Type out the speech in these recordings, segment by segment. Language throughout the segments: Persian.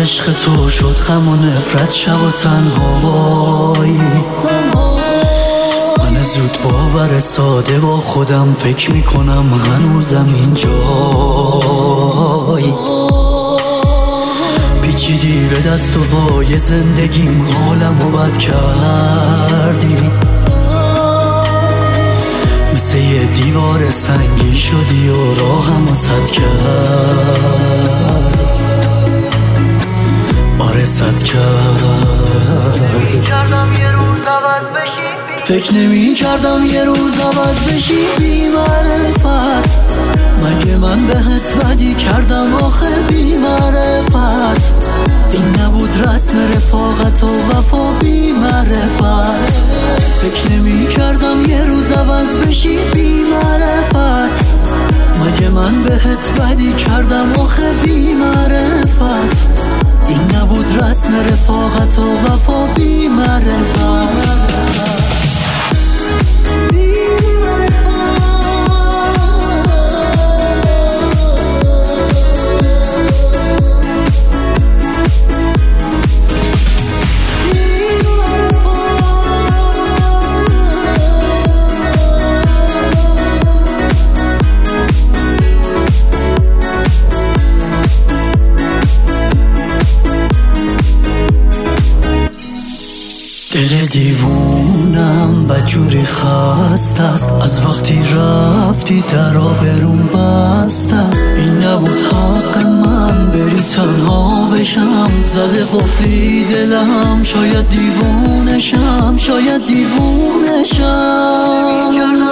عشق تو شد غم و نفرت، شب و تنهایی. من زود باور ساده با خودم فکر میکنم هنوزم اینجایی. پیچیدی به دست و پای زندگیم، حالمو بد کردی. مثل یه دیوار سنگی شدی و راهمو سد کرد. آره سد کرد. فکر نمی کردم یه روز عوض بشی بی معرفت. مگه من بهت بدی کردم آخر بی معرفت؟ این نبود رسم رفاقت و وفا بی معرفت. فکر نمی کردم یه روز عوض بشی بی معرفت. مگه من بهت بدی کردم آخر بی معرفت؟ این نبود رسم رفاقت و وفا بی معرفت. دل دیوونم بجوری خسته است، از وقتی رفتی در آبروم بسته است. این نبود حق من بری تنها بشم، زده قفلی دلم. شاید دیوونشم، شاید دیوونشم.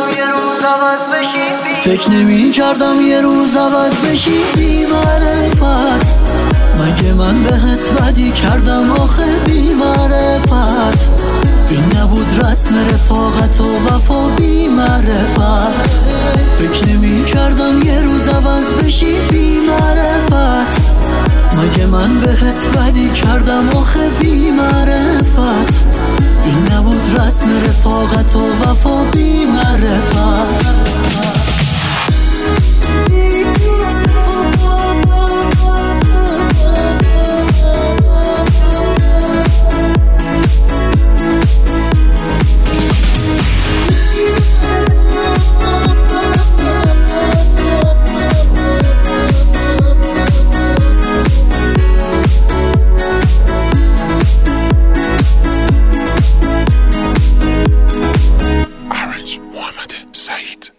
فکر نمی کردم یه روز عوض بشی بی معرفت. مگه من بهت بدی کردم آخر بی معرفت؟ این نبود رسم رفاقت و وفا بی معرفت. فکر نمی کردم یه روز عوض بشی بی معرفت. مگه من بهت بدی کردم آخر بی معرفت؟ این نبود رسم رفاقت و وفا بی معرفت. محمد سعید